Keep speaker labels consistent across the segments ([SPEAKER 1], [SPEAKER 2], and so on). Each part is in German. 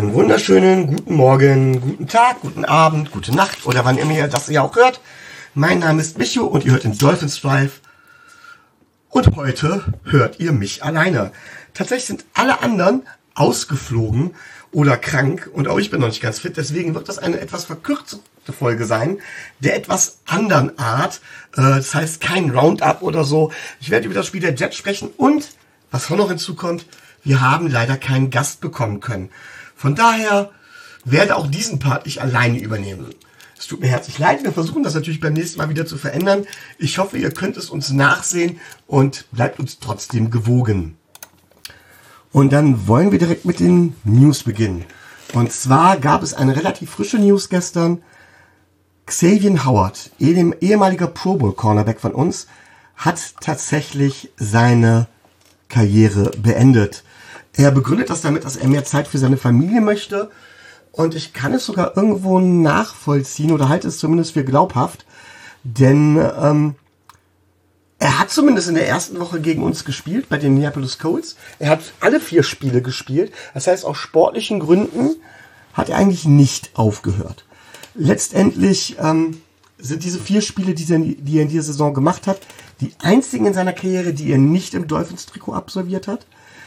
[SPEAKER 1] Einen wunderschönen guten Morgen, guten Tag, guten Abend, gute Nacht oder wann immer ihr das ja auch hört. Mein Name ist Micho und ihr hört den Dolphins Drive. Und heute hört ihr mich alleine. Tatsächlich sind alle anderen ausgeflogen oder krank und auch ich bin noch nicht ganz fit. Deswegen wird das eine etwas verkürzte Folge sein, der etwas anderen Art. Das heißt kein Roundup oder so. Ich werde über das Spiel der Jets sprechen und, was auch noch hinzukommt, wir haben leider keinen Gast bekommen können. Von daher werde auch diesen Part ich alleine übernehmen. Es tut mir herzlich leid, wir versuchen das natürlich beim nächsten Mal wieder zu verändern. Ich hoffe, ihr könnt es uns nachsehen und bleibt uns trotzdem gewogen. Und dann wollen wir direkt mit den News beginnen. Und zwar gab es eine relativ frische News gestern. Xavier Howard, ehemaliger Pro Bowl Cornerback von uns, hat tatsächlich seine Karriere beendet. Er begründet das damit, dass er mehr Zeit für seine Familie möchte. Und ich kann es sogar irgendwo nachvollziehen oder halte es zumindest für glaubhaft. Denn er hat zumindest in der ersten Woche gegen uns gespielt, bei den Minneapolis Colts. Er hat alle 4 Spiele gespielt. Das heißt, aus sportlichen Gründen hat er eigentlich nicht aufgehört. Letztendlich sind diese 4 Spiele, die er in dieser Saison gemacht hat, die einzigen in seiner Karriere, die er nicht im Dolphins-Trikot absolviert hat.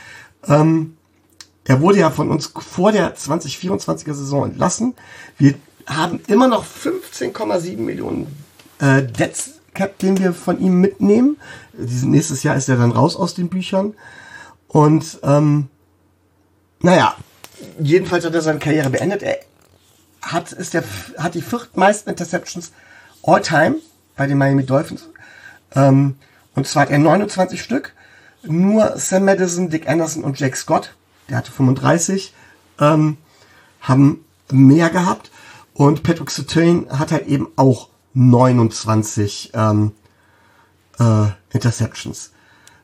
[SPEAKER 1] Er wurde ja von uns vor der 2024er Saison entlassen. Wir haben immer noch 15,7 Millionen Dead Cap, den wir von ihm mitnehmen. Nächstes Jahr ist er dann raus aus den Büchern. Und naja, jedenfalls hat er seine Karriere beendet. Er hat die 4. meisten Interceptions all time bei den Miami Dolphins. Und zwar hat er 29 Stück. Nur Sam Madison, Dick Anderson und Jake Scott, der hatte 35, haben mehr gehabt. Und Patrick Surtain hat halt eben auch 29 Interceptions.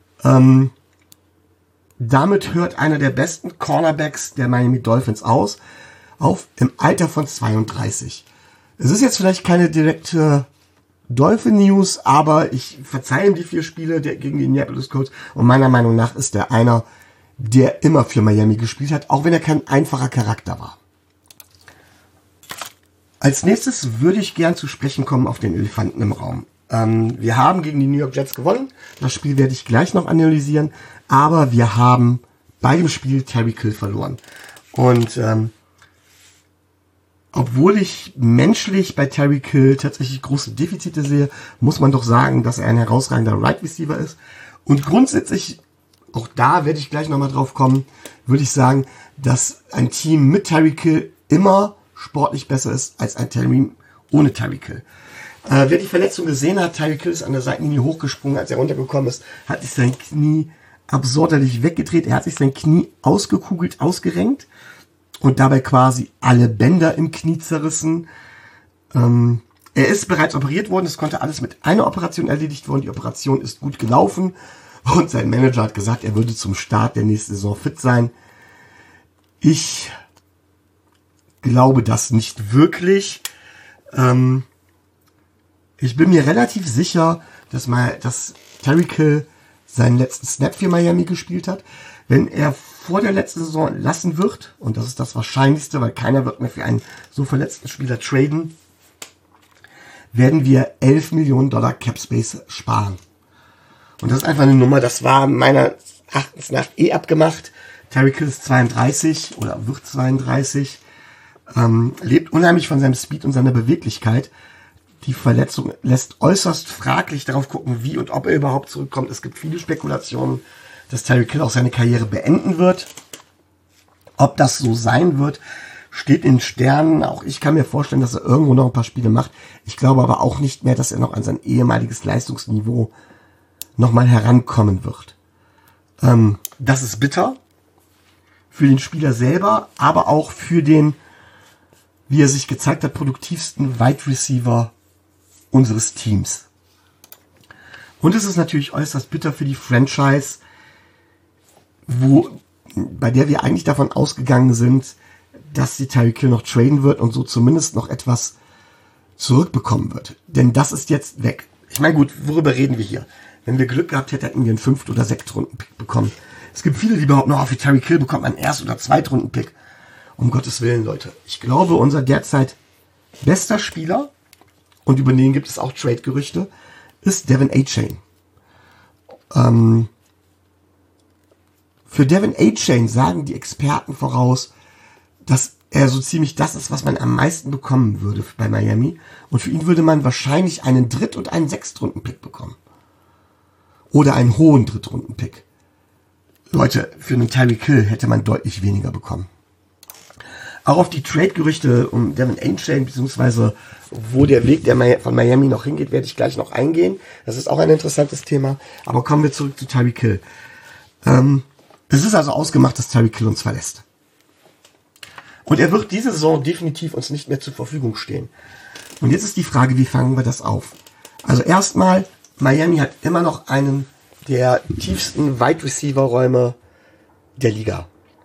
[SPEAKER 1] Damit hört einer der besten Cornerbacks der Miami Dolphins auf im Alter von 32. Es ist jetzt vielleicht keine direkte Dolphin News, aber ich verzeihe ihm die 4 Spiele gegen die Minneapolis Colts und meiner Meinung nach ist er einer, der immer für Miami gespielt hat, auch wenn er kein einfacher Charakter war. Als nächstes würde ich gern zu sprechen kommen auf den Elefanten im Raum. Wir haben gegen die New York Jets gewonnen, das Spiel werde ich gleich noch analysieren, aber wir haben bei dem Spiel Tyreek Hill verloren. Und obwohl ich menschlich bei Tyreek Hill tatsächlich große Defizite sehe, muss man doch sagen, dass er ein herausragender Right Receiver ist. Und grundsätzlich, auch da werde ich gleich nochmal drauf kommen, würde ich sagen, dass ein Team mit Tyreek Hill immer sportlich besser ist als ein Team ohne Tyreek Hill. Wer die Verletzung gesehen hat, Tyreek Hill ist an der Seitenlinie hochgesprungen, als er runtergekommen ist, hat sich sein Knie absurderlich weggedreht, er hat sich sein Knie ausgekugelt, ausgerenkt. Und dabei quasi alle Bänder im Knie zerrissen. Er ist bereits operiert worden. Es konnte alles mit einer Operation erledigt worden. Die Operation ist gut gelaufen. Und sein Manager hat gesagt, er würde zum Start der nächsten Saison fit sein. Ich glaube das nicht wirklich. Ich bin mir relativ sicher, dass Tyreek Hill seinen letzten Snap für Miami gespielt hat. Wenn er vor der letzten Saison entlassen wird, und das ist das Wahrscheinlichste, weil keiner wird mehr für einen so verletzten Spieler traden, werden wir $11 Millionen Cap Space sparen. Und das ist einfach eine Nummer, das war meiner Erachtens nach abgemacht. Tyreek Hill ist 32 oder wird 32, lebt unheimlich von seinem Speed und seiner Beweglichkeit. Die Verletzung lässt äußerst fraglich darauf gucken, wie und ob er überhaupt zurückkommt. Es gibt viele Spekulationen, dass Tyreek Hill auch seine Karriere beenden wird. Ob das so sein wird, steht in Sternen. Auch ich kann mir vorstellen, dass er irgendwo noch ein paar Spiele macht. Ich glaube aber auch nicht mehr, dass er noch an sein ehemaliges Leistungsniveau nochmal herankommen wird. Das ist bitter für den Spieler selber, aber auch für den, wie er sich gezeigt hat, produktivsten Wide Receiver unseres Teams. Und es ist natürlich äußerst bitter für die Franchise, bei der wir eigentlich davon ausgegangen sind, dass sie Tyreek Hill noch traden wird und so zumindest noch etwas zurückbekommen wird. Denn das ist jetzt weg. Ich meine, gut, worüber reden wir hier? Wenn wir Glück gehabt hätten, hätten wir einen 5. oder 6. Runden-Pick bekommen. Es gibt viele, die behaupten, für Tyreek Hill bekommt man einen 1. oder 2. Runden-Pick. Um Gottes Willen, Leute. Ich glaube, unser derzeit bester Spieler, und über den gibt es auch Trade-Gerüchte, ist Devin A-Chain. Für Devin A-Chain sagen die Experten voraus, dass er so ziemlich das ist, was man am meisten bekommen würde bei Miami. Und für ihn würde man wahrscheinlich einen Dritt- und einen Sechstrunden-Pick bekommen. Oder einen hohen Drittrunden-Pick. Leute, für einen Tyreek Hill hätte man deutlich weniger bekommen. Auch auf die Trade-Gerüchte um Devin A-Chain, beziehungsweise wo der Weg von Miami noch hingeht, werde ich gleich noch eingehen. Das ist auch ein interessantes Thema. Aber kommen wir zurück zu Tyreek Hill. Es ist also ausgemacht, dass Tyreek Hill uns verlässt. Und er wird diese Saison definitiv uns nicht mehr zur Verfügung stehen. Und jetzt ist die Frage, wie fangen wir das auf? Also erstmal, Miami hat immer noch einen der tiefsten Wide Receiver Räume der Liga.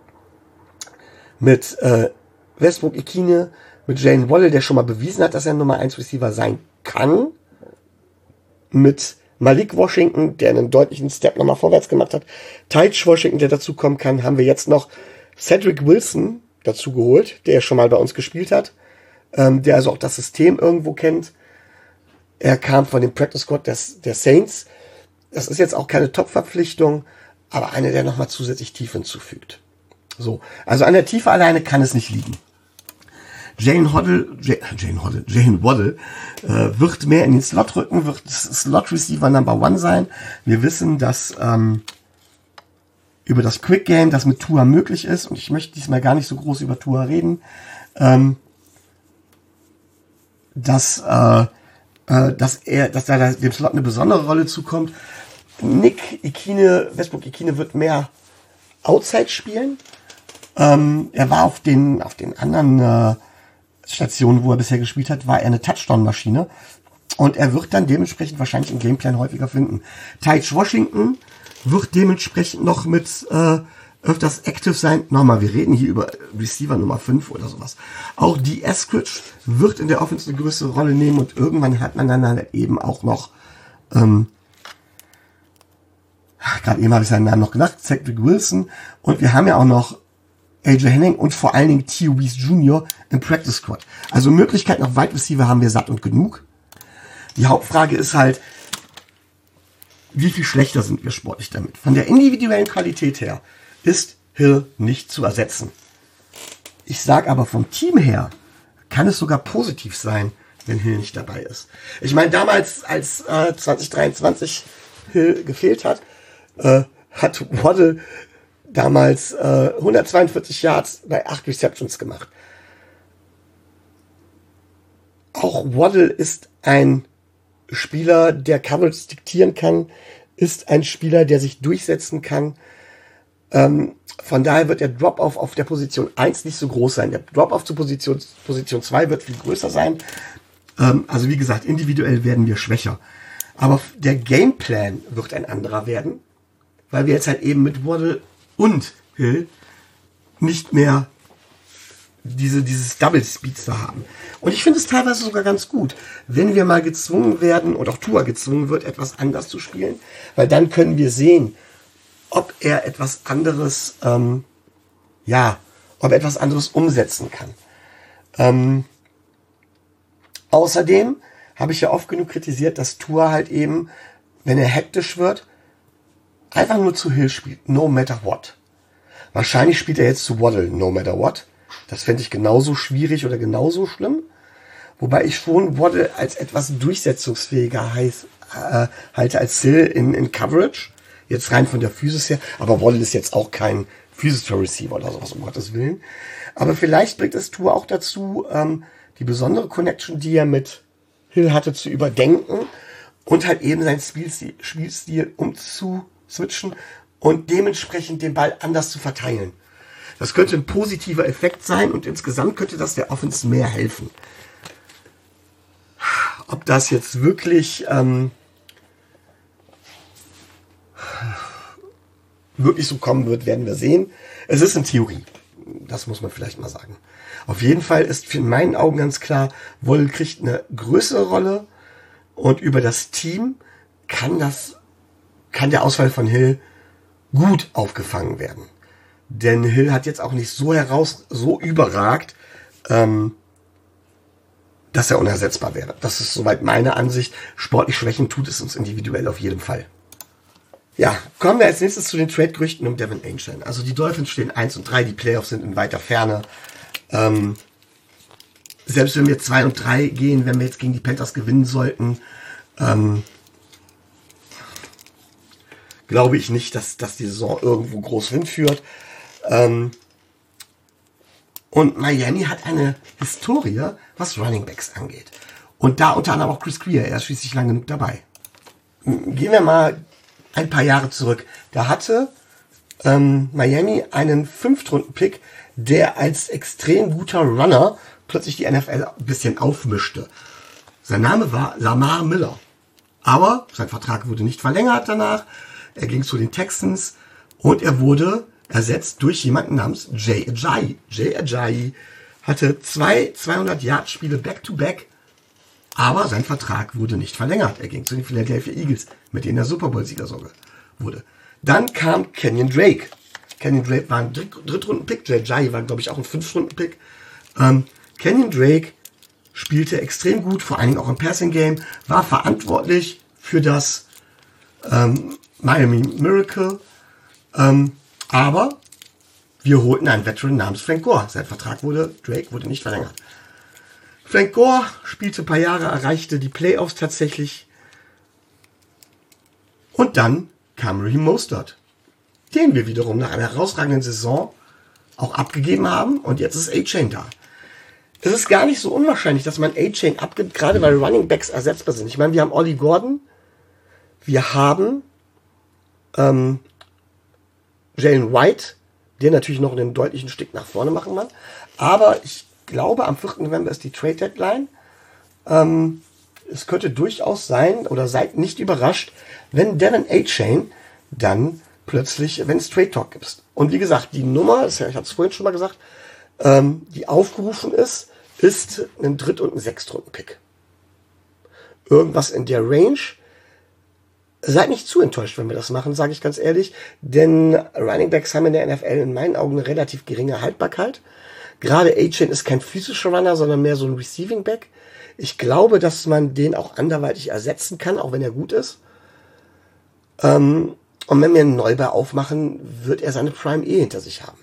[SPEAKER 1] Mit Westbrook Ikhine, mit Jalen Waddle, der schon mal bewiesen hat, dass er Nummer 1 Receiver sein kann. Mit Malik Washington, der einen deutlichen Step nochmal vorwärts gemacht hat. Tyche Washington, der dazu kommen kann, haben wir jetzt noch Cedric Wilson dazu geholt, der schon mal bei uns gespielt hat, der also auch das System irgendwo kennt. Er kam von dem Practice Squad der Saints. Das ist jetzt auch keine Top-Verpflichtung, aber eine, der nochmal zusätzlich Tiefe hinzufügt. So, also an der Tiefe alleine kann es nicht liegen. Jalen Waddle wird mehr in den Slot rücken, wird Slot Receiver Number 1 sein. Wir wissen, dass über das Quick Game, das mit Tua möglich ist, und ich möchte diesmal gar nicht so groß über Tua reden, dass da dem Slot eine besondere Rolle zukommt. Westbrook Ikhine wird mehr Outside spielen. Er war auf den anderen Stationen, wo er bisher gespielt hat, war er eine Touchdown-Maschine. Und er wird dann dementsprechend wahrscheinlich im Gameplan häufiger finden. Tyche Washington wird dementsprechend noch mit öfters active sein. Nochmal, wir reden hier über Receiver Nummer 5 oder sowas. Auch die Eskridge wird in der Offense eine größere Rolle nehmen und irgendwann hat man dann halt eben auch noch, gerade eben habe ich seinen Namen noch genannt, Cedric Wilson, und wir haben ja auch noch AJ Henning und vor allen Dingen Theo Wease Jr. im Practice Squad. Also Möglichkeiten auf Wide Receiver haben wir satt und genug. Die Hauptfrage ist halt, wie viel schlechter sind wir sportlich damit? Von der individuellen Qualität her ist Hill nicht zu ersetzen. Ich sage aber vom Team her, kann es sogar positiv sein, wenn Hill nicht dabei ist. Ich meine, damals, als 2023 Hill gefehlt hat, hat Waddle damals 142 Yards bei 8 Receptions gemacht. Auch Waddle ist ein Spieler, der Coverage diktieren kann, ist ein Spieler, der sich durchsetzen kann. Von daher wird der Drop-Off auf der Position 1 nicht so groß sein. Der Drop-Off zu Position 2 wird viel größer sein. Also wie gesagt, individuell werden wir schwächer. Aber der Gameplan wird ein anderer werden, weil wir jetzt halt eben mit Waddle und Hill nicht mehr dieses Double Speedster haben. Und ich finde es teilweise sogar ganz gut, wenn wir mal gezwungen werden, und auch Tua gezwungen wird, etwas anders zu spielen, weil dann können wir sehen, ob er etwas anderes, ob er etwas anderes umsetzen kann. Außerdem habe ich ja oft genug kritisiert, dass Tua halt eben, wenn er hektisch wird, einfach nur zu Hill spielt, no matter what. Wahrscheinlich spielt er jetzt zu Waddle, no matter what. Das fände ich genauso schwierig oder genauso schlimm. Wobei ich schon Waddle als etwas durchsetzungsfähiger halte als Hill in Coverage. Jetzt rein von der Physis her. Aber Waddle ist jetzt auch kein physischer Receiver oder sowas, um Gottes Willen. Aber vielleicht bringt es Tua auch dazu, die besondere Connection, die er mit Hill hatte, zu überdenken und halt eben seinen Spielstil umzuswitchen und dementsprechend den Ball anders zu verteilen. Das könnte ein positiver Effekt sein und insgesamt könnte das der Offense mehr helfen. Ob das jetzt wirklich so kommen wird, werden wir sehen. Es ist in Theorie. Das muss man vielleicht mal sagen. Auf jeden Fall ist in meinen Augen ganz klar, Waddle kriegt eine größere Rolle und über das Team kann der Ausfall von Hill gut aufgefangen werden. Denn Hill hat jetzt auch nicht so überragt, dass er unersetzbar wäre. Das ist soweit meine Ansicht. Sportlich schwächen tut es uns individuell auf jeden Fall. Ja, kommen wir als nächstes zu den Trade-Gerüchten um Devin Achane. Also die Dolphins stehen 1-3, die Playoffs sind in weiter Ferne. Selbst wenn wir 2-3 gehen, wenn wir jetzt gegen die Panthers gewinnen sollten, glaube ich nicht, dass die Saison irgendwo groß hinführt. Und Miami hat eine Historie, was Running Backs angeht. Und da unter anderem auch Chris Greer, er ist schließlich lang genug dabei. Gehen wir mal ein paar Jahre zurück. Da hatte Miami einen 5-Runden-Pick, der als extrem guter Runner plötzlich die NFL ein bisschen aufmischte. Sein Name war Lamar Miller. Aber sein Vertrag wurde nicht verlängert danach. Er ging zu den Texans und er wurde ersetzt durch jemanden namens Jay Ajayi. Jay Ajayi hatte 200-Yard-Spiele back-to-back, aber sein Vertrag wurde nicht verlängert. Er ging zu den Philadelphia Eagles, mit denen er Super Bowl-Sieger wurde. Dann kam Kenyon Drake. Kenyon Drake war ein Drittrunden-Pick. Jay Ajayi war, glaube ich, auch ein 5-Runden-Pick. Kenyon Drake spielte extrem gut, vor allen Dingen auch im Passing-Game, war verantwortlich für das Miami Miracle. Aber wir holten einen Veteran namens Frank Gore. Sein Vertrag Drake wurde nicht verlängert. Frank Gore spielte ein paar Jahre, erreichte die Playoffs tatsächlich. Und dann kam Raheem Mostert, den wir wiederum nach einer herausragenden Saison auch abgegeben haben. Und jetzt ist Achane da. Es ist gar nicht so unwahrscheinlich, dass man Achane abgibt, gerade weil Running Backs ersetzbar sind. Ich meine, wir haben Ollie Gordon, wir haben Jalen White, der natürlich noch einen deutlichen Stück nach vorne machen kann. Aber ich glaube, am 4. November ist die Trade Deadline. Es könnte durchaus sein, oder seid nicht überrascht, wenn Devin Achane dann plötzlich, wenn es Trade Talk gibt. Und wie gesagt, die Nummer, ich hatte es vorhin schon mal gesagt, die aufgerufen ist ein Dritt- und ein Sechstrunden-Pick. Irgendwas in der Range. Seid nicht zu enttäuscht, wenn wir das machen, sage ich ganz ehrlich, denn Running Backs haben in der NFL in meinen Augen eine relativ geringe Haltbarkeit. Gerade Achane ist kein physischer Runner, sondern mehr so ein Receiving Back. Ich glaube, dass man den auch anderweitig ersetzen kann, auch wenn er gut ist. Und wenn wir einen Neubau aufmachen, wird er seine Prime hinter sich haben.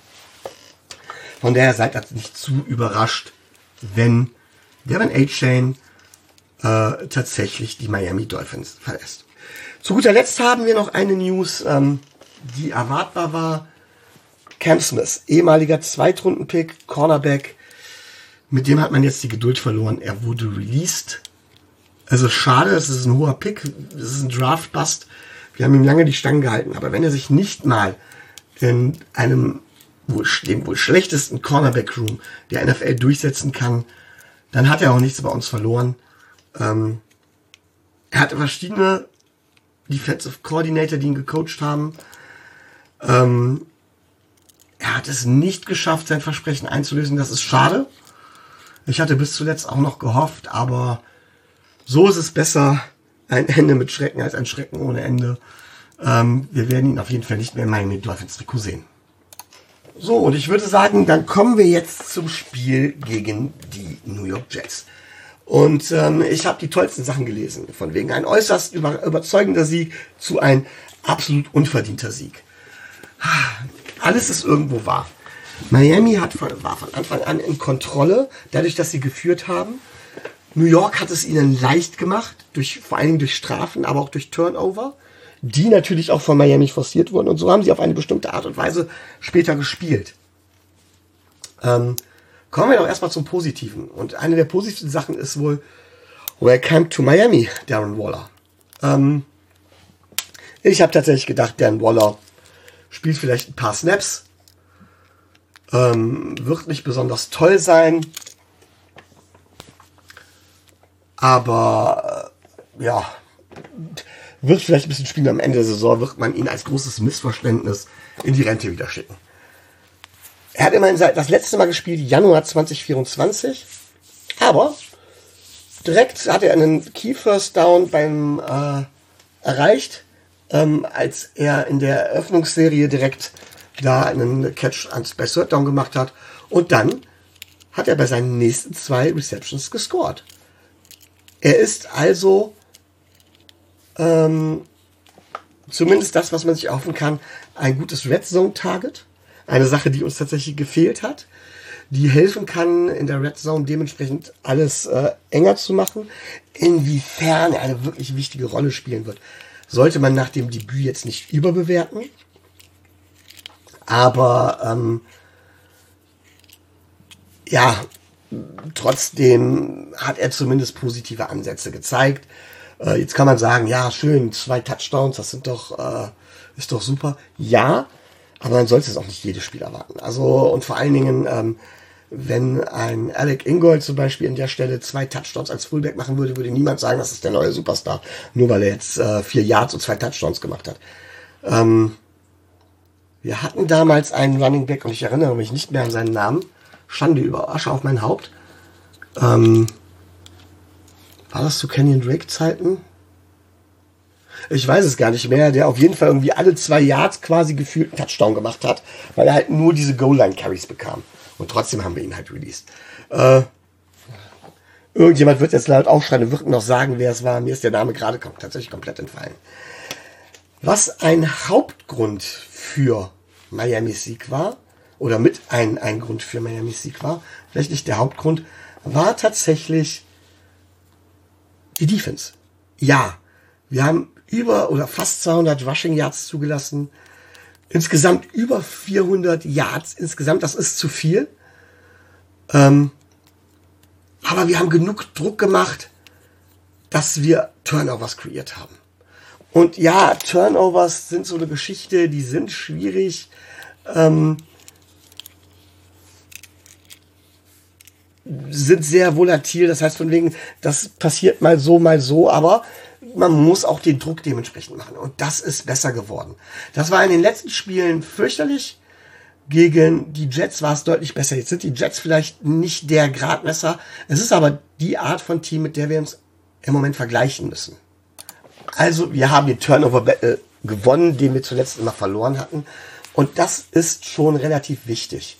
[SPEAKER 1] Von daher seid ihr nicht zu überrascht, wenn Devin Achane tatsächlich die Miami Dolphins verlässt. Zu guter Letzt haben wir noch eine News, die erwartbar war. Cam Smith, ehemaliger Zweitrunden-Pick, Cornerback. Mit dem hat man jetzt die Geduld verloren. Er wurde released. Also schade, es ist ein hoher Pick. Es ist ein Draft-Bust. Wir haben ihm lange die Stangen gehalten. Aber wenn er sich nicht mal in dem wohl schlechtesten Cornerback-Room der NFL durchsetzen kann, dann hat er auch nichts bei uns verloren. Er hatte verschiedene Defensive Coordinator, die ihn gecoacht haben. Er hat es nicht geschafft, sein Versprechen einzulösen. Das ist schade. Ich hatte bis zuletzt auch noch gehofft, aber so ist es besser, ein Ende mit Schrecken als ein Schrecken ohne Ende. Wir werden ihn auf jeden Fall nicht mehr in Miami Dolphins Trikot sehen. So, und ich würde sagen, dann kommen wir jetzt zum Spiel gegen die New York Jets. Und ich habe die tollsten Sachen gelesen, von wegen ein äußerst überzeugender Sieg zu ein absolut unverdienter Sieg. Alles ist irgendwo wahr. Miami war von Anfang an in Kontrolle, dadurch, dass sie geführt haben. New York hat es ihnen leicht gemacht, vor allen Dingen durch Strafen, aber auch durch Turnover, die natürlich auch von Miami forciert wurden. Und so haben sie auf eine bestimmte Art und Weise später gespielt. Kommen wir doch erstmal zum Positiven. Und eine der positiven Sachen ist wohl, Welcome to Miami, Darren Waller. Ich habe tatsächlich gedacht, Darren Waller spielt vielleicht ein paar Snaps, wird nicht besonders toll sein, aber wird vielleicht ein bisschen spielen. Am Ende der Saison wird man ihn als großes Missverständnis in die Rente wieder schicken. Er hat immerhin das letzte Mal gespielt, Januar 2024, aber direkt hat er einen Key First Down erreicht, als er in der Eröffnungsserie direkt da einen Catch bei Third Down gemacht hat. Und dann hat er bei seinen nächsten 2 Receptions gescored. Er ist also zumindest das, was man sich erhoffen kann, ein gutes Red Zone Target. Eine Sache, die uns tatsächlich gefehlt hat, die helfen kann, in der Red Zone dementsprechend alles enger zu machen. Inwiefern er eine wirklich wichtige Rolle spielen wird, sollte man nach dem Debüt jetzt nicht überbewerten. Aber ja, trotzdem hat er zumindest positive Ansätze gezeigt. Jetzt kann man sagen, ja, schön, 2 Touchdowns, das ist doch super. Ja, aber man sollte es auch nicht jedes Spiel erwarten. Also, und vor allen Dingen, wenn ein Alec Ingold zum Beispiel an der Stelle 2 Touchdowns als Fullback machen würde, würde niemand sagen, das ist der neue Superstar, nur weil er jetzt 4 Yards und 2 Touchdowns gemacht hat. Wir hatten damals einen Running Back und ich erinnere mich nicht mehr an seinen Namen. Schande über Asche auf mein Haupt. War das zu Kenyon Drake Zeiten? Ich weiß es gar nicht mehr. Der auf jeden Fall irgendwie alle 2 Yards quasi gefühlt einen Touchdown gemacht hat, weil er halt nur diese Goal-Line-Carries bekam. Und trotzdem haben wir ihn halt released. Irgendjemand wird jetzt laut aufschreien und wird noch sagen, wer es war. Mir ist der Name gerade tatsächlich komplett entfallen. Was ein Hauptgrund für Miamis Sieg war, oder mit ein Grund für Miamis Sieg war, vielleicht nicht der Hauptgrund, war tatsächlich die Defense. Ja, wir haben über oder fast 200 Rushing Yards zugelassen. Insgesamt über 400 Yards. Insgesamt, das ist zu viel. Aber wir haben genug Druck gemacht, dass wir Turnovers kreiert haben. Und ja, Turnovers sind so eine Geschichte, die sind schwierig. Sind sehr volatil, das heißt von wegen, das passiert mal so, aber man muss auch den Druck dementsprechend machen und das ist besser geworden. Das war in den letzten Spielen fürchterlich, gegen die Jets war es deutlich besser. Jetzt sind die Jets vielleicht nicht der Gradmesser, es ist aber die Art von Team, mit der wir uns im Moment vergleichen müssen. Also wir haben den Turnover-Battle gewonnen, den wir zuletzt immer verloren hatten und das ist schon relativ wichtig.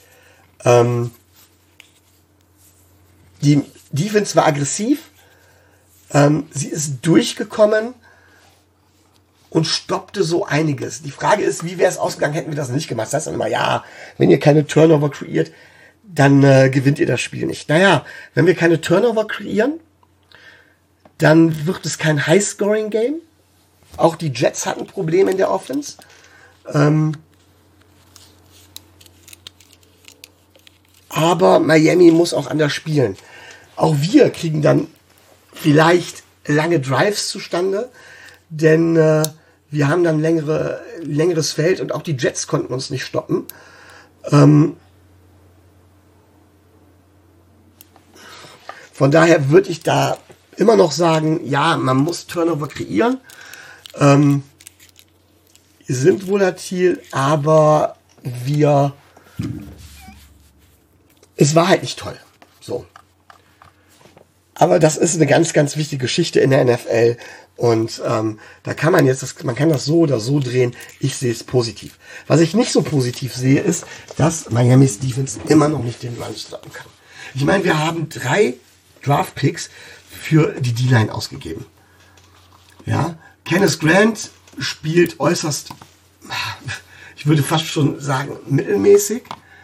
[SPEAKER 1] Die Defense war aggressiv, sie ist durchgekommen und stoppte so einiges. Die Frage ist, wie wäre es ausgegangen, hätten wir das nicht gemacht. Das heißt dann immer, ja, wenn ihr keine Turnover kreiert, dann gewinnt ihr das Spiel nicht. Naja, wenn wir keine Turnover kreieren, dann wird es kein High-Scoring-Game. Auch die Jets hatten Probleme in der Offense. Aber Miami muss auch anders spielen. Auch wir kriegen dann vielleicht lange Drives zustande, denn wir haben dann längeres Feld und auch die Jets konnten uns nicht stoppen. Von daher würde ich da immer noch sagen, ja, man muss Turnover kreieren. Sind volatil, aber es war halt nicht toll. So. Aber das ist eine ganz, ganz wichtige Geschichte in der NFL. Und da kann man man kann das so oder so drehen. Ich sehe es positiv. Was ich nicht so positiv sehe, ist, dass Miami's Defense immer noch nicht den Run stoppen kann. Ich meine, wir haben 3 Draft-Picks für die D-Line ausgegeben. Ja, Kenneth Grant spielt äußerst, ich würde fast schon sagen, mittelmäßig.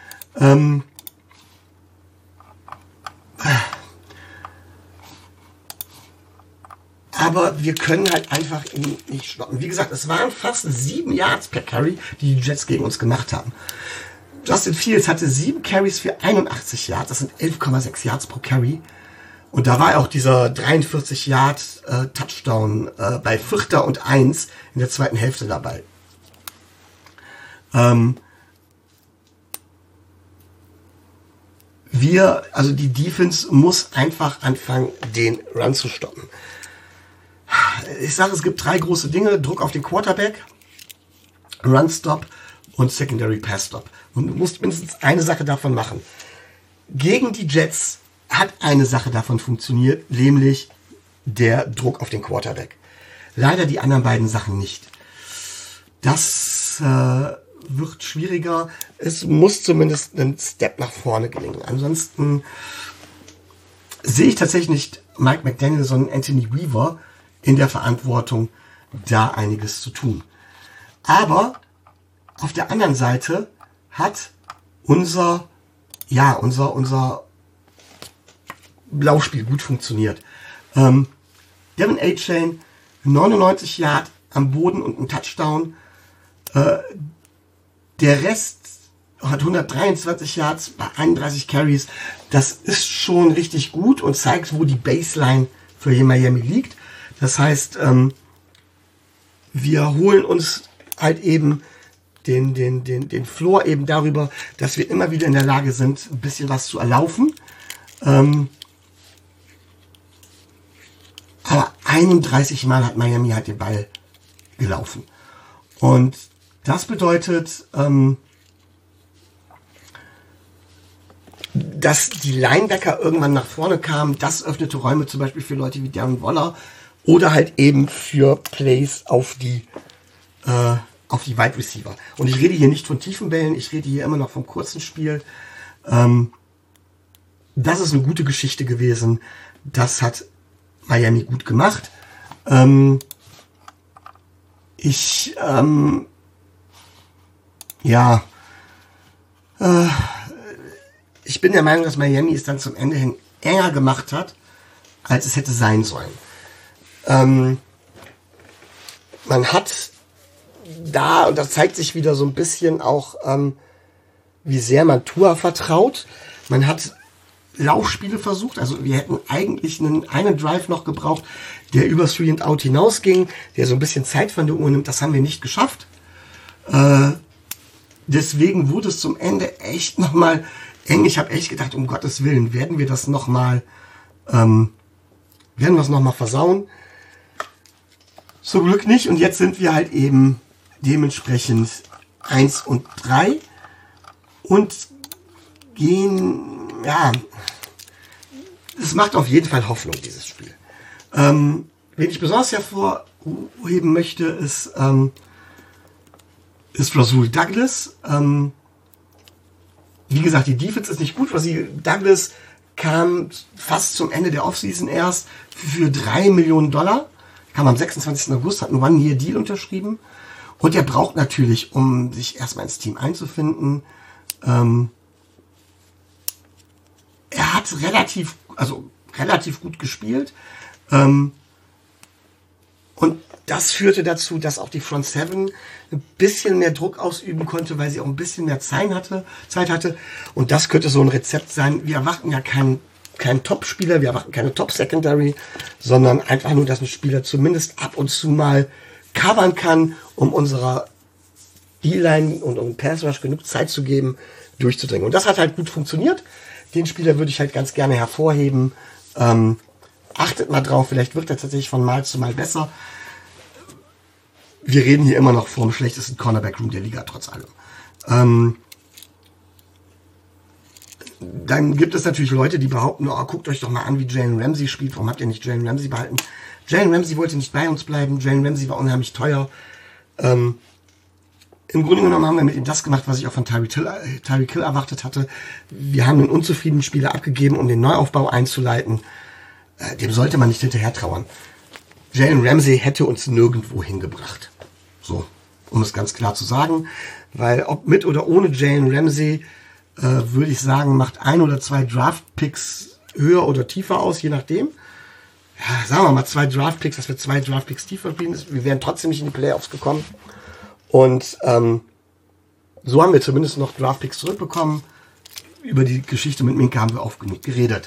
[SPEAKER 1] Aber wir können halt einfach ihn nicht stoppen. Wie gesagt, es waren fast 7 Yards per Carry, die Jets gegen uns gemacht haben. Justin Fields hatte 7 Carries für 81 Yards. Das sind 11,6 Yards pro Carry. Und da war auch dieser 43 Yard Touchdown bei 4. und 1 in der zweiten Hälfte dabei. Also die Defense muss einfach anfangen, den Run zu stoppen. Ich sage, es gibt 3 große Dinge. Druck auf den Quarterback, Run Stop und Secondary Pass Stop. Und du musst mindestens eine Sache davon machen. Gegen die Jets hat eine Sache davon funktioniert, nämlich der Druck auf den Quarterback. Leider die anderen beiden Sachen nicht. Das wird schwieriger. Es muss zumindest einen Step nach vorne gelingen. Ansonsten sehe ich tatsächlich nicht Mike McDaniel, sondern Anthony Weaver in der Verantwortung, da einiges zu tun. Aber auf der anderen Seite hat unser Laufspiel gut funktioniert. Devin A-Chain, 99 Yard am Boden und ein Touchdown. Der Rest hat 123 Yards bei 31 Carries. Das ist schon richtig gut und zeigt, wo die Baseline für Miami liegt. Das heißt, wir holen uns halt eben den Floor eben darüber, dass wir immer wieder in der Lage sind, ein bisschen was zu erlaufen. Aber 31 Mal hat Miami halt den Ball gelaufen. Und das bedeutet, dass die Linebacker irgendwann nach vorne kamen. Das öffnete Räume zum Beispiel für Leute wie Darren Waller oder halt eben für Plays auf die Wide Receiver. Und ich rede hier nicht von tiefen Bällen, ich rede hier immer noch vom kurzen Spiel. Das ist eine gute Geschichte gewesen. Das hat Miami gut gemacht. Ich bin der Meinung, dass Miami es dann zum Ende hin enger gemacht hat, als es hätte sein sollen. Man hat da, und das zeigt sich wieder so ein bisschen auch, wie sehr man Tua vertraut. Man hat Laufspiele versucht, also wir hätten eigentlich einen Drive noch gebraucht, der über 3 and Out hinausging, der so ein bisschen Zeit von der Uhr nimmt. Das haben wir nicht geschafft. Deswegen wurde es zum Ende echt nochmal eng. Ich habe echt gedacht, um Gottes Willen, werden wir das nochmal versauen? Zum Glück nicht. Und jetzt sind wir halt eben dementsprechend 1-3 und gehen, es macht auf jeden Fall Hoffnung, dieses Spiel. Wen ich besonders hervorheben möchte, ist Rasul Douglas. Wie gesagt, die Defense ist nicht gut. Rasul Douglas kam fast zum Ende der Offseason erst für $3 Millionen. Kam am 26. August, hat einen One-Year-Deal unterschrieben. Und er braucht natürlich, um sich erstmal ins Team einzufinden, er hat relativ gut gespielt. Und das führte dazu, dass auch die Front Seven ein bisschen mehr Druck ausüben konnte, weil sie auch ein bisschen mehr Zeit hatte. Und das könnte so ein Rezept sein. Wir erwarten ja keinen Top-Spieler, wir erwarten keine Top-Secondary, sondern einfach nur, dass ein Spieler zumindest ab und zu mal covern kann, um unserer D-Line und um Pass Rush genug Zeit zu geben, durchzudringen. Und das hat halt gut funktioniert. Den Spieler würde ich halt ganz gerne hervorheben. Achtet mal drauf, vielleicht wird er tatsächlich von Mal zu Mal besser. Wir reden hier immer noch vom schlechtesten Cornerback-Room der Liga, trotz allem. Dann gibt es natürlich Leute, die behaupten, guckt euch doch mal an, wie Jalen Ramsey spielt. Warum habt ihr nicht Jalen Ramsey behalten? Jalen Ramsey wollte nicht bei uns bleiben. Jalen Ramsey war unheimlich teuer. Im Grunde genommen haben wir mit ihm das gemacht, was ich auch von Tyreek Hill erwartet hatte. Wir haben einen unzufriedenen Spieler abgegeben, um den Neuaufbau einzuleiten. Dem sollte man nicht hinterher trauern. Jalen Ramsey hätte uns nirgendwo hingebracht. So, um es ganz klar zu sagen. Weil ob mit oder ohne Jalen Ramsey, würde ich sagen, macht 1 oder 2 Draft-Picks höher oder tiefer aus, je nachdem. Ja, sagen wir mal 2 Draft-Picks, dass wir 2 Draft-Picks tiefer spielen. Wir wären trotzdem nicht in die Playoffs gekommen. Und so haben wir zumindest noch Draft-Picks zurückbekommen. Über die Geschichte mit Minkah haben wir oft genug geredet.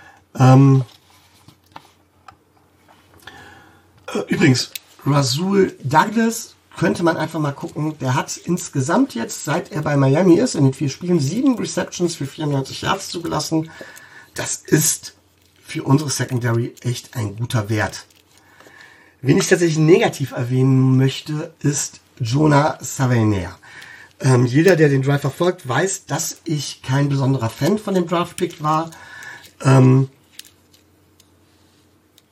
[SPEAKER 1] Übrigens, Rasul Douglas könnte man einfach mal gucken. Der hat insgesamt jetzt, seit er bei Miami ist, in den 4 Spielen 7 Receptions für 94 Yards zugelassen. Das ist für unsere Secondary echt ein guter Wert. Wen ich tatsächlich negativ erwähnen möchte, ist Jonah Savaiinaea. Jeder, der den Drive verfolgt, weiß, dass ich kein besonderer Fan von dem Draft-Pick war. Er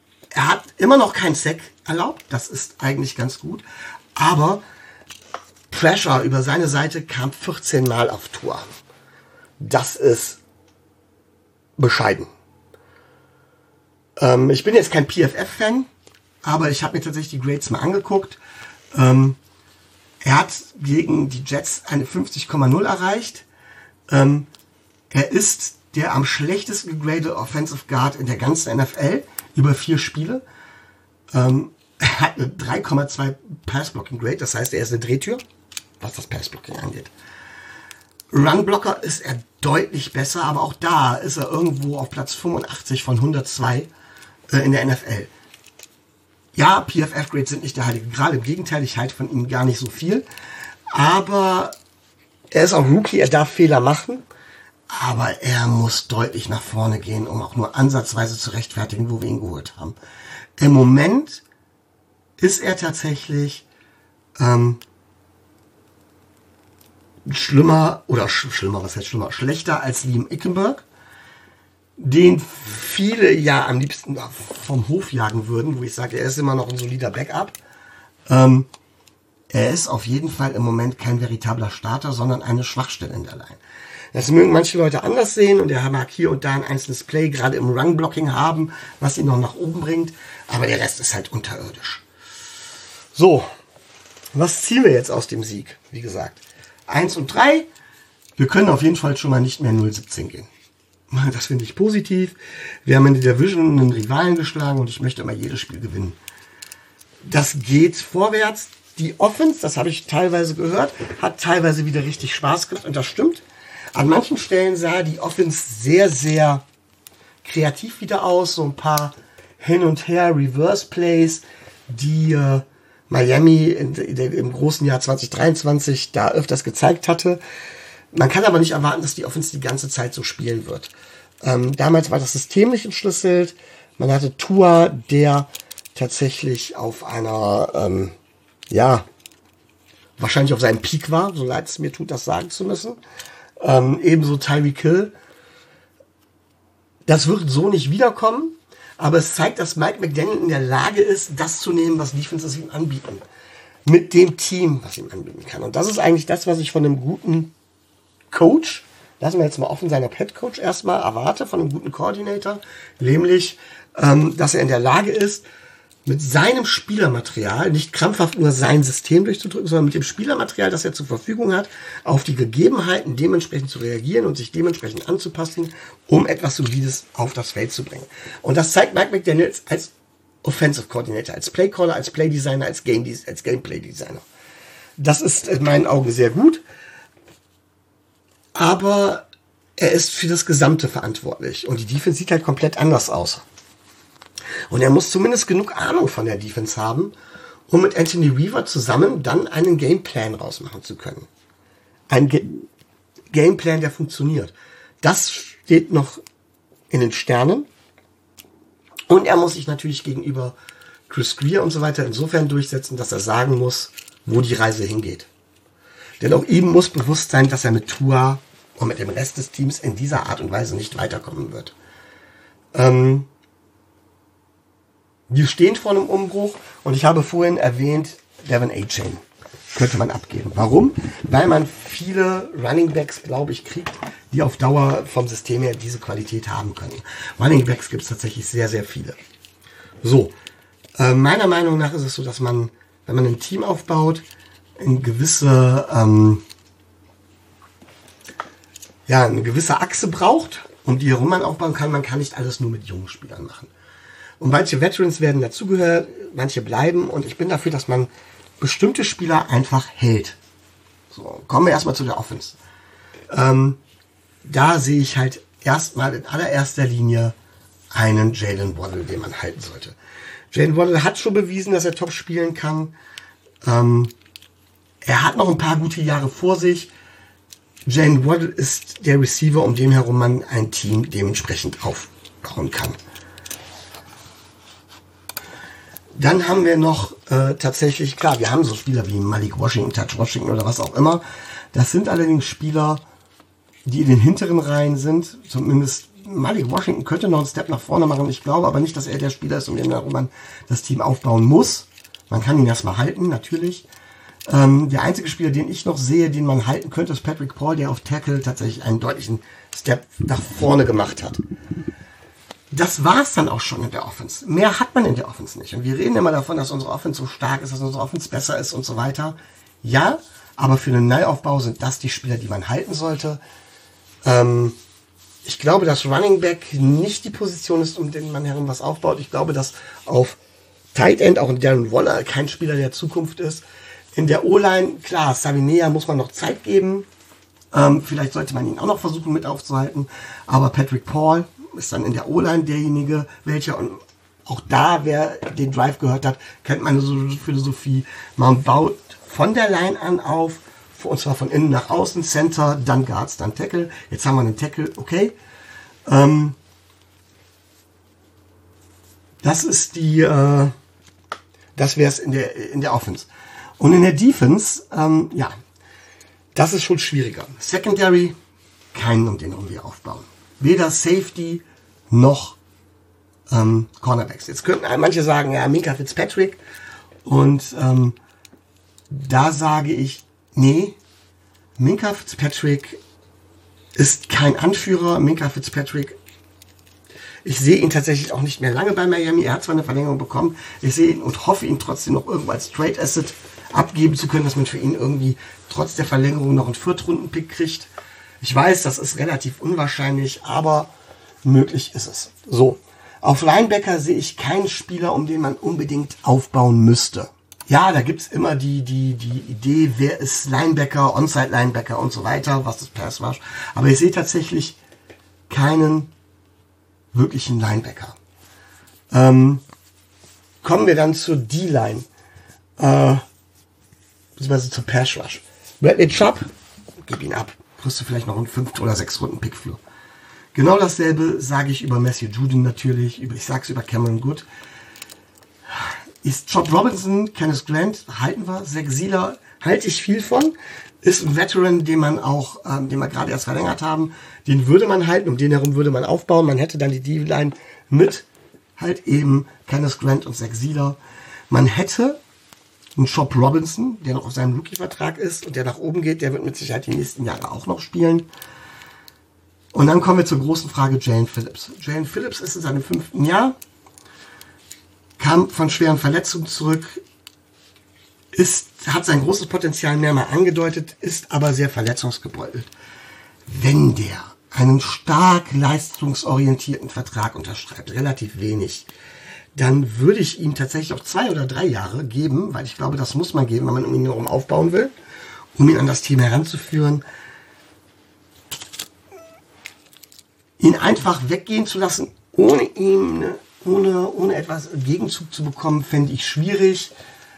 [SPEAKER 1] hat immer noch keinen Sack erlaubt. Das ist eigentlich ganz gut. Aber Pressure über seine Seite kam 14 Mal auf Tour. Das ist bescheiden. Ich bin jetzt kein PFF-Fan, aber ich habe mir tatsächlich die Grades mal angeguckt. Er hat gegen die Jets eine 50,0 erreicht. Er ist der am schlechtesten gegradete Offensive Guard in der ganzen NFL über 4 Spiele. Er hat eine 3,2 Pass-Blocking-Grade, das heißt, er ist eine Drehtür, was das Pass-Blocking angeht. Run-Blocker ist er deutlich besser, aber auch da ist er irgendwo auf Platz 85 von 102 in der NFL. Ja, PFF-Grades sind nicht der heilige Gral, im Gegenteil, ich halte von ihm gar nicht so viel. Aber er ist auch Rookie, er darf Fehler machen, aber er muss deutlich nach vorne gehen, um auch nur ansatzweise zu rechtfertigen, wo wir ihn geholt haben. Im Moment ist er tatsächlich schlimmer, was heißt schlimmer, schlechter als Liam Ickenberg, den viele ja am liebsten vom Hof jagen würden, wo ich sage, er ist immer noch ein solider Backup. Er ist auf jeden Fall im Moment kein veritabler Starter, sondern eine Schwachstelle in der Line. Das mögen manche Leute anders sehen und er mag hier und da ein einzelnes Play, gerade im Run-Blocking haben, was ihn noch nach oben bringt, aber der Rest ist halt unterirdisch. So, was ziehen wir jetzt aus dem Sieg? Wie gesagt, 1 und 3, wir können auf jeden Fall schon mal nicht mehr 0-17 gehen. Das finde ich positiv. Wir haben in der Division einen Rivalen geschlagen und ich möchte immer jedes Spiel gewinnen. Das geht vorwärts. Die Offense, das habe ich teilweise gehört, hat teilweise wieder richtig Spaß gemacht und das stimmt. An manchen Stellen sah die Offense sehr, sehr kreativ wieder aus. So ein paar Hin- und Her Reverse Plays, die Miami im großen Jahr 2023 da öfters gezeigt hatte. Man kann aber nicht erwarten, dass die Offense die ganze Zeit so spielen wird. Damals war das System nicht entschlüsselt. Man hatte Tua, der tatsächlich auf einer, wahrscheinlich auf seinem Peak war, so leid es mir tut, das sagen zu müssen. Ebenso Tyreek Hill. Das wird so nicht wiederkommen, aber es zeigt, dass Mike McDaniel in der Lage ist, das zu nehmen, was Defenses ihm anbieten. Mit dem Team, was ihm anbieten kann. Und das ist eigentlich das, was ich von einem guten Coach, lassen wir jetzt mal offen sein, ob Head Coach erstmal erwarte, von einem guten Koordinator, nämlich, dass er in der Lage ist, mit seinem Spielermaterial, nicht krampfhaft nur sein System durchzudrücken, sondern mit dem Spielermaterial, das er zur Verfügung hat, auf die Gegebenheiten dementsprechend zu reagieren und sich dementsprechend anzupassen, um etwas Solides auf das Feld zu bringen. Und das zeigt Mike McDaniel als Offensive Coordinator, als Playcaller, als Playdesigner, als Gameplay Designer. Das ist in meinen Augen sehr gut. Aber er ist für das Gesamte verantwortlich. Und die Defense sieht halt komplett anders aus. Und er muss zumindest genug Ahnung von der Defense haben, um mit Anthony Weaver zusammen dann einen Gameplan rausmachen zu können. Ein Gameplan, der funktioniert. Das steht noch in den Sternen. Und er muss sich natürlich gegenüber Chris Greer und so weiter insofern durchsetzen, dass er sagen muss, wo die Reise hingeht. Denn auch ihm muss bewusst sein, dass er mit Tua und mit dem Rest des Teams in dieser Art und Weise nicht weiterkommen wird. Wir stehen vor einem Umbruch und ich habe vorhin erwähnt, Devon A-Chain könnte man abgeben. Warum? Weil man viele Running Backs, glaube ich, kriegt, die auf Dauer vom System her diese Qualität haben können. Running Backs gibt es tatsächlich sehr, sehr viele. So, meiner Meinung nach ist es so, dass man, wenn man ein Team aufbaut, eine gewisse Achse braucht, um die herum man aufbauen kann. Man kann nicht alles nur mit jungen Spielern machen. Und manche Veterans werden dazugehört, manche bleiben. Und ich bin dafür, dass man bestimmte Spieler einfach hält. So, kommen wir erstmal zu der Offense. Da sehe ich halt erstmal in allererster Linie einen Jalen Waddle, den man halten sollte. Jalen Waddle hat schon bewiesen, dass er top spielen kann. Er hat noch ein paar gute Jahre vor sich. Jalen Waddle ist der Receiver, um den herum man ein Team dementsprechend aufbauen kann. Dann haben wir noch tatsächlich, klar, wir haben so Spieler wie Malik Washington, Touch Washington oder was auch immer. Das sind allerdings Spieler, die in den hinteren Reihen sind. Zumindest Malik Washington könnte noch einen Step nach vorne machen. Ich glaube aber nicht, dass er der Spieler ist, um den herum man das Team aufbauen muss. Man kann ihn erstmal halten, natürlich. Der einzige Spieler, den ich noch sehe, den man halten könnte, ist Patrick Paul, der auf Tackle tatsächlich einen deutlichen Step nach vorne gemacht hat. Das war's dann auch schon in der Offense. Mehr hat man in der Offense nicht. Und wir reden immer davon, dass unsere Offense so stark ist, dass unsere Offense besser ist und so weiter. Ja, aber für einen Neuaufbau sind das die Spieler, die man halten sollte. Ich glaube, dass Running Back nicht die Position ist, um den man herum was aufbaut. Ich glaube, dass auf Tight End auch ein Darren Waller kein Spieler der Zukunft ist. In der O-Line, klar, Savinea muss man noch Zeit geben. Vielleicht sollte man ihn auch noch versuchen mit aufzuhalten. Aber Patrick Paul ist dann in der O-Line derjenige, welcher, und auch da, wer den Drive gehört hat, kennt meine Philosophie. Man baut von der Line an auf, und zwar von innen nach außen, Center, dann Guards, dann Tackle. Jetzt haben wir einen Tackle, okay. Das ist das wäre es in der Offense. Und in der Defense, ja, das ist schon schwieriger. Secondary, keinen, um den wir aufbauen. Weder Safety noch Cornerbacks. Jetzt könnten manche sagen, ja, Minkah Fitzpatrick. Und da sage ich, nee, Minkah Fitzpatrick ist kein Anführer. Minkah Fitzpatrick, ich sehe ihn tatsächlich auch nicht mehr lange bei Miami. Er hat zwar eine Verlängerung bekommen, ich sehe ihn und hoffe, ihn trotzdem noch irgendwo als Trade Asset abgeben zu können, dass man für ihn irgendwie trotz der Verlängerung noch einen Viertrunden-Pick kriegt. Ich weiß, das ist relativ unwahrscheinlich, aber möglich ist es. So, auf Linebacker sehe ich keinen Spieler, um den man unbedingt aufbauen müsste. Ja, da gibt's immer die Idee, wer ist Linebacker, Onside-Linebacker und so weiter, was ist Pass Rush. Aber ich sehe tatsächlich keinen wirklichen Linebacker. Kommen wir dann zur D-Line. Beziehungsweise zur Pass Rush. Bradley Chubb, gib ihn ab. Kriegst du vielleicht noch einen 5. oder 6. Runden-Pick für. Genau dasselbe sage ich über Matthew Judon natürlich. Ich sage es über Cameron Good. Ist Chop Robinson, Kenneth Grant, halten wir. Zach Sieler halte ich viel von. Ist ein Veteran, den man auch, den wir gerade erst verlängert haben. Den würde man halten, um den herum würde man aufbauen. Man hätte dann die D-Line mit halt eben Kenneth Grant und Zach Sieler. Man hätte einen Chop Robinson, der noch auf seinem Rookie-Vertrag ist und der nach oben geht. Der wird mit Sicherheit die nächsten Jahre auch noch spielen. Und dann kommen wir zur großen Frage Jalen Phillips. Jalen Phillips ist in seinem 5. Jahr, kam von schweren Verletzungen zurück, hat sein großes Potenzial mehrmals angedeutet, ist aber sehr verletzungsgebeutelt. Wenn der einen stark leistungsorientierten Vertrag unterschreibt, relativ wenig, dann würde ich ihm tatsächlich auch 2 oder 3 Jahre geben, weil ich glaube, das muss man geben, wenn man um ihn herum aufbauen will, um ihn an das Team heranzuführen. Ihn einfach weggehen zu lassen, ohne etwas im Gegenzug zu bekommen, fände ich schwierig.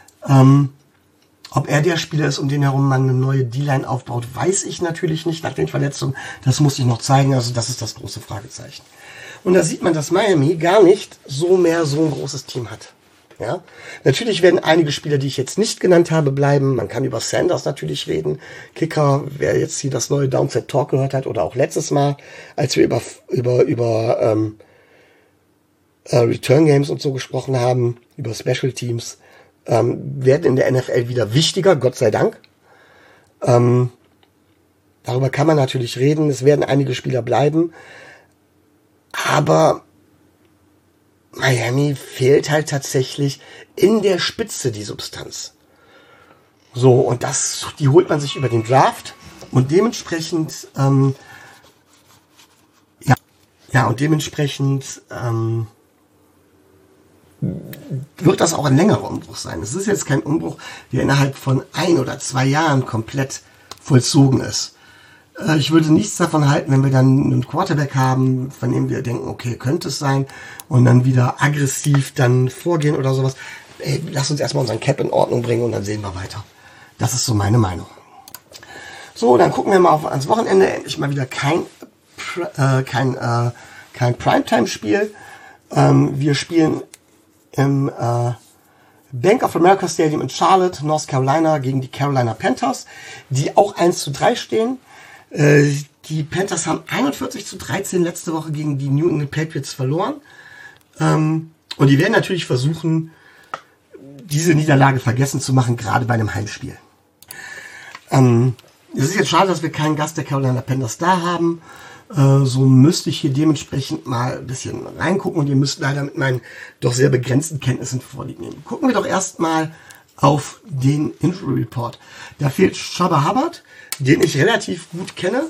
[SPEAKER 1] Ob er der Spieler ist, um den herum man eine neue D-Line aufbaut, weiß ich natürlich nicht nach den Verletzungen. Das muss ich noch zeigen, also das ist das große Fragezeichen. Und da sieht man, dass Miami gar nicht so ein großes Team hat. Ja? Natürlich werden einige Spieler, die ich jetzt nicht genannt habe, bleiben. Man kann über Sanders natürlich reden. Kicker, wer jetzt hier das neue Downset Talk gehört hat, oder auch letztes Mal, als wir über Return Games und so gesprochen haben, über Special Teams, werden in der NFL wieder wichtiger, Gott sei Dank. Darüber kann man natürlich reden. Es werden einige Spieler bleiben. Aber Miami fehlt halt tatsächlich in der Spitze die Substanz. So, und die holt man sich über den Draft. Und dementsprechend, wird das auch ein längerer Umbruch sein. Es ist jetzt kein Umbruch, der innerhalb von 1 oder 2 Jahren komplett vollzogen ist. Ich würde nichts davon halten, wenn wir dann einen Quarterback haben, von dem wir denken, okay, könnte es sein, und dann wieder aggressiv dann vorgehen oder sowas. Ey, lass uns erstmal unseren Cap in Ordnung bringen und dann sehen wir weiter. Das ist so meine Meinung. So, dann gucken wir mal ans Wochenende. Endlich mal wieder kein Primetime-Spiel. Wir spielen im Bank of America Stadium in Charlotte, North Carolina, gegen die Carolina Panthers, die auch 1:3 stehen. Die Panthers haben 41:13 letzte Woche gegen die New England Patriots verloren. Und die werden natürlich versuchen, diese Niederlage vergessen zu machen, gerade bei einem Heimspiel. Es ist jetzt schade, dass wir keinen Gast der Carolina Panthers da haben. So müsste ich hier dementsprechend mal ein bisschen reingucken und ihr müsst leider mit meinen doch sehr begrenzten Kenntnissen Vorlieb nehmen. Gucken wir doch erstmal auf den Injury Report. Da fehlt Chuba Hubbard, den ich relativ gut kenne.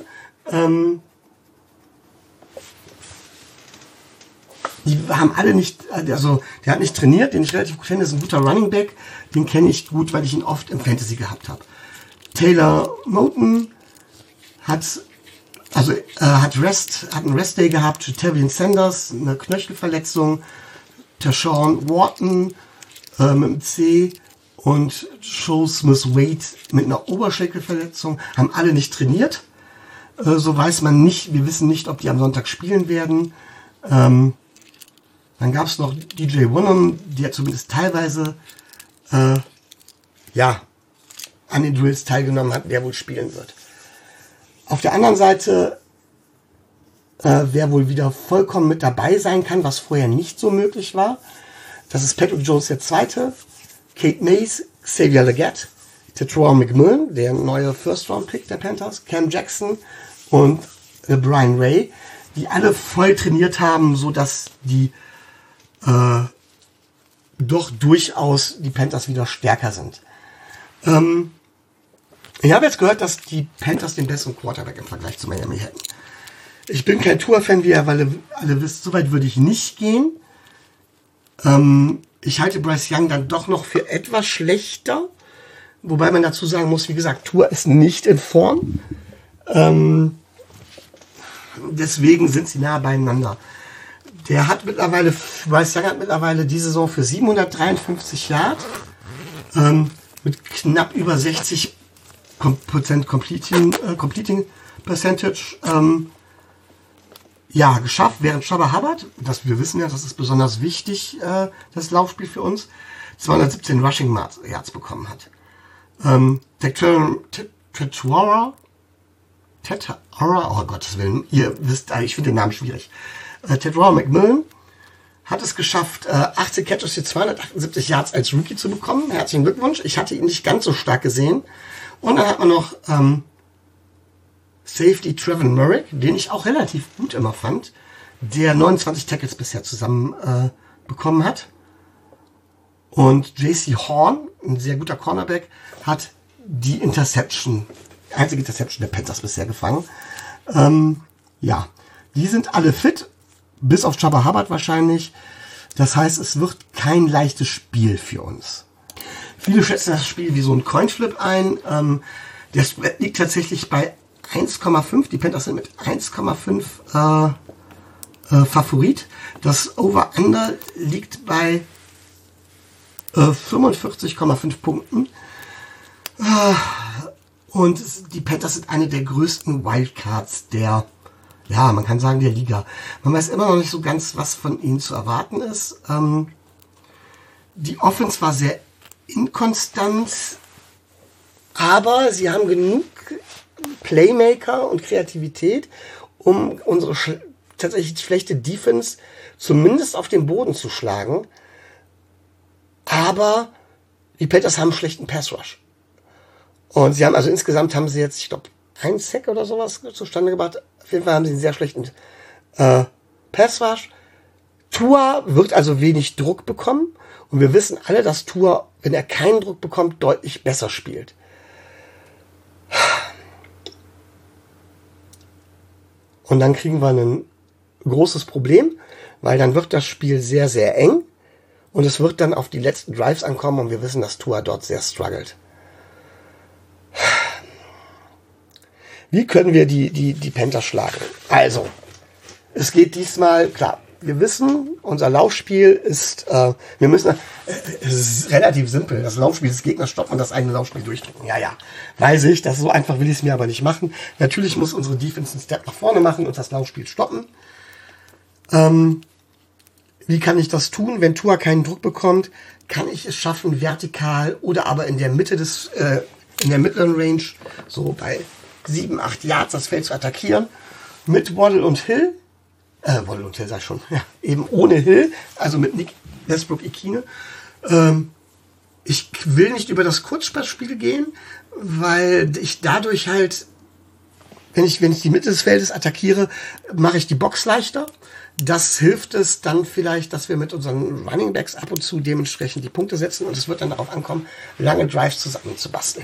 [SPEAKER 1] Die haben alle nicht, also der hat nicht trainiert, den ich relativ gut kenne, ist ein guter Running Back, den kenne ich gut, weil ich ihn oft im Fantasy gehabt habe. Taylor Moton hat einen Rest-Day gehabt, Tavian Sanders, eine Knöchelverletzung, Tashawn Wharton mit dem C und Joe Smith-Wade mit einer Oberschenkelverletzung, haben alle nicht trainiert. So weiß man nicht, wir wissen nicht, ob die am Sonntag spielen werden. Dann gab es noch DJ Wonnum, der zumindest teilweise an den Drills teilgenommen hat, der wohl spielen wird. Auf der anderen Seite, wer wohl wieder vollkommen mit dabei sein kann, was vorher nicht so möglich war, das ist Patrick Jones der Zweite, Kate Mays, Xavier Legette, Tetairoa McMillan, der neue First-Round-Pick der Panthers, Cam Jackson und Brian Ray, die alle voll trainiert haben, sodass die doch durchaus die Panthers wieder stärker sind. Ich habe jetzt gehört, dass die Panthers den besseren Quarterback im Vergleich zu Miami hätten. Ich bin kein Tua-Fan, wie ihr alle wisst. So weit würde ich nicht gehen. Ich halte Bryce Young dann doch noch für etwas schlechter. Wobei man dazu sagen muss, wie gesagt, Tua ist nicht in Form. Deswegen sind sie nah beieinander. Bryce Young hat mittlerweile diese Saison für 753 Yards mit knapp über 60% Completing Percentage geschafft, während Chuba Hubbard, wir wissen ja, das ist besonders wichtig, das Laufspiel für uns, 217 Rushing Yards bekommen hat. Tetairoa, oh Gottes Willen, ihr wisst, ich finde den Namen schwierig. Tetairoa McMillan hat es geschafft, 18 Catches für 278 Yards als Rookie zu bekommen. Herzlichen Glückwunsch. Ich hatte ihn nicht ganz so stark gesehen. Und dann hat man noch Safety Trevin Murray, den ich auch relativ gut immer fand, der 29 Tackles bisher zusammen bekommen hat. Und JC Horn, ein sehr guter Cornerback, hat die einzige Interception der Panthers bisher gefangen. Die sind alle fit, bis auf Chuba Hubbard wahrscheinlich. Das heißt, es wird kein leichtes Spiel für uns. Viele schätzen das Spiel wie so ein Coinflip ein. Der Spread liegt tatsächlich bei 1,5. Die Panthers sind mit 1,5 Favorit. Das Over-Under liegt bei 45,5 Punkten. Und die Panthers sind eine der größten Wildcards man kann sagen, der Liga. Man weiß immer noch nicht so ganz, was von ihnen zu erwarten ist. Die Offense war sehr inkonstant, aber sie haben genug Playmaker und Kreativität, um unsere tatsächlich schlechte Defense zumindest auf den Boden zu schlagen. Aber die Panthers haben einen schlechten Pass Rush. Und sie haben insgesamt haben sie jetzt, ich glaube, 1 Sack oder sowas zustande gebracht. Auf jeden Fall haben sie einen sehr schlechten Pass Rush. Tua wird also wenig Druck bekommen. Und wir wissen alle, dass Tua, wenn er keinen Druck bekommt, deutlich besser spielt. Und dann kriegen wir ein großes Problem, weil dann wird das Spiel sehr, sehr eng. Und es wird dann auf die letzten Drives ankommen. Und wir wissen, dass Tua dort sehr struggelt. Wie können wir die Panthers schlagen? Also, es geht diesmal, klar, wir wissen, unser Laufspiel ist, es ist relativ simpel. Das Laufspiel des Gegners stoppt und das eigene Laufspiel durchdrücken. Ja, weiß ich, so einfach will ich es mir aber nicht machen. Natürlich muss unsere Defense einen Step nach vorne machen und das Laufspiel stoppen. Wie kann ich das tun? Wenn Tua keinen Druck bekommt, kann ich es schaffen, vertikal oder aber in der Mitte in der mittleren Range, so bei 7-8 Yards das Feld zu attackieren, mit Waddle und Hill, sag ich schon, ja, eben ohne Hill, also mit Nick Westbrook-Ikhine, Ich will nicht über das Kurzpassspiel gehen, weil ich dadurch halt, wenn ich die Mitte des Feldes attackiere, mache ich die Box leichter. Das hilft es dann vielleicht, dass wir mit unseren Running Backs ab und zu dementsprechend die Punkte setzen und es wird dann darauf ankommen, lange Drives zusammenzubasteln.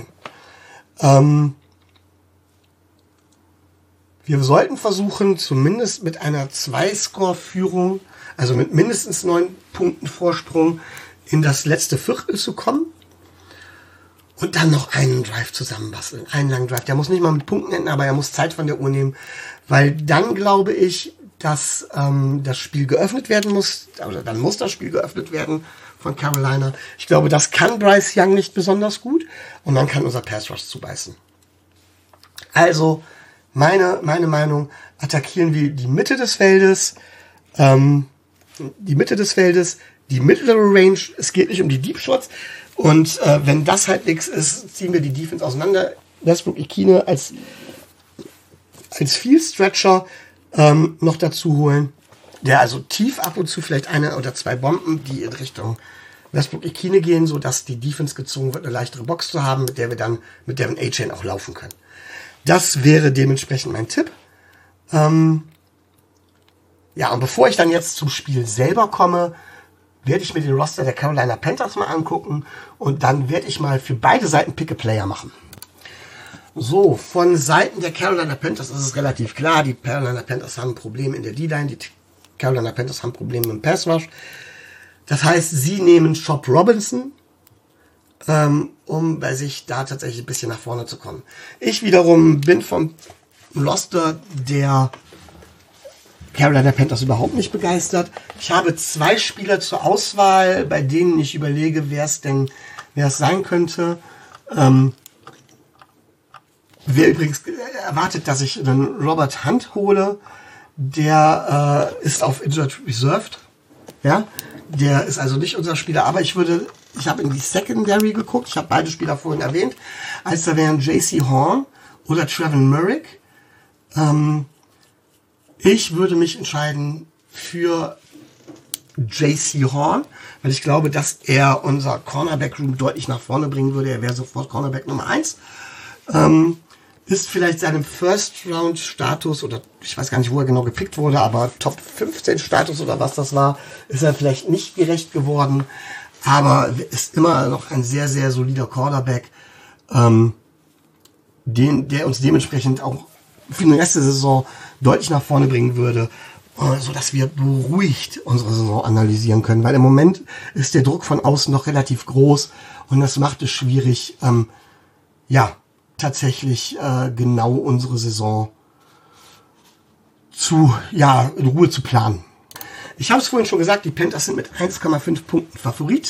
[SPEAKER 1] Wir sollten versuchen, zumindest mit einer 2-Score-Führung, also mit mindestens 9 Punkten Vorsprung, in das letzte Viertel zu kommen und dann noch einen Drive zusammenbasteln. Einen langen Drive. Der muss nicht mal mit Punkten enden, aber er muss Zeit von der Uhr nehmen, weil dann glaube ich, dass das Spiel geöffnet werden muss, oder dann muss das Spiel geöffnet werden von Carolina. Ich glaube, das kann Bryce Young nicht besonders gut und dann kann unser Pass Rush zubeißen. Also, meine Meinung, attackieren wir die Mitte des Feldes, die mittlere Range, es geht nicht um die Deep Shots und wenn das halt nichts ist, ziehen wir die Defense auseinander. Westbrook-Ikhine als Field Stretcher noch dazu holen, der also tief ab und zu vielleicht 1 oder 2 Bomben, die in Richtung Westbrook-Ikhine gehen, sodass die Defense gezwungen wird, eine leichtere Box zu haben, mit deren A-Chain auch laufen können. Das wäre dementsprechend mein Tipp. Ja, und bevor ich dann jetzt zum Spiel selber komme, werde ich mir den Roster der Carolina Panthers mal angucken und dann werde ich mal für beide Seiten Pick-a-Player machen. So, von Seiten der Carolina Panthers ist es relativ klar, die Carolina Panthers haben Probleme in der D-Line, die Carolina Panthers haben Probleme im Pass Rush. Das heißt, sie nehmen Chop Robinson, um bei sich da tatsächlich ein bisschen nach vorne zu kommen. Ich wiederum bin vom Roster der Carolina Panthers überhaupt nicht begeistert. Ich habe 2 Spieler zur Auswahl, bei denen ich überlege, wer es sein könnte. Wer übrigens erwartet, dass ich einen Robert Hunt hole, der ist auf Injured Reserved. Ja, der ist also nicht unser Spieler, aber ich habe in die Secondary geguckt, ich habe beide Spieler vorhin erwähnt, als da wären J.C. Horn oder Trevin Merrick. Ich würde mich entscheiden für J.C. Horn, weil ich glaube, dass er unser Cornerback-Room deutlich nach vorne bringen würde. Er wäre sofort Cornerback Nummer 1. Ist vielleicht seinem First-Round-Status, oder ich weiß gar nicht, wo er genau gepickt wurde, aber Top 15-Status oder was das war, ist er vielleicht nicht gerecht geworden, aber ist immer noch ein sehr, sehr solider Cornerback, der uns dementsprechend auch für die Rest der Saison deutlich nach vorne bringen würde, so dass wir beruhigt unsere Saison analysieren können, weil im Moment ist der Druck von außen noch relativ groß und das macht es schwierig, tatsächlich genau unsere Saison in Ruhe zu planen. Ich habe es vorhin schon gesagt, die Panthers sind mit 1,5 Punkten Favorit.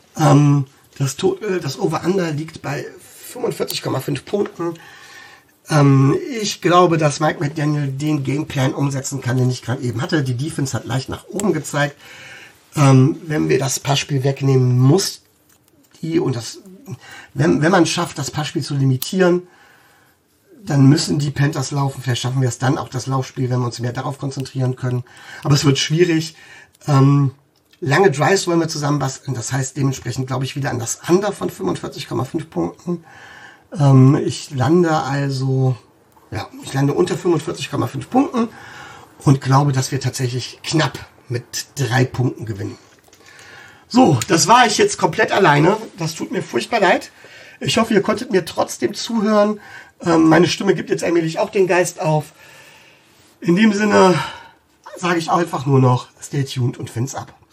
[SPEAKER 1] Das Over-Under liegt bei 45,5 Punkten. Ich glaube, dass Mike McDaniel den Gameplan umsetzen kann, den ich gerade eben hatte. Die Defense hat leicht nach oben gezeigt. Wenn wir das Passspiel wegnehmen, wenn man schafft, das Passspiel zu limitieren, dann müssen die Panthers laufen. Vielleicht schaffen wir es dann auch, das Laufspiel, wenn wir uns mehr darauf konzentrieren können. Aber es wird schwierig. Lange Drives wollen wir zusammenbasteln. Das heißt dementsprechend, glaube ich, wieder an das Under von 45,5 Punkten. Ich lande unter 45,5 Punkten und glaube, dass wir tatsächlich knapp mit 3 Punkten gewinnen. So, das war ich jetzt komplett alleine. Das tut mir furchtbar leid. Ich hoffe, ihr konntet mir trotzdem zuhören. Meine Stimme gibt jetzt allmählich auch den Geist auf. In dem Sinne sage ich auch einfach nur noch, stay tuned und find's ab.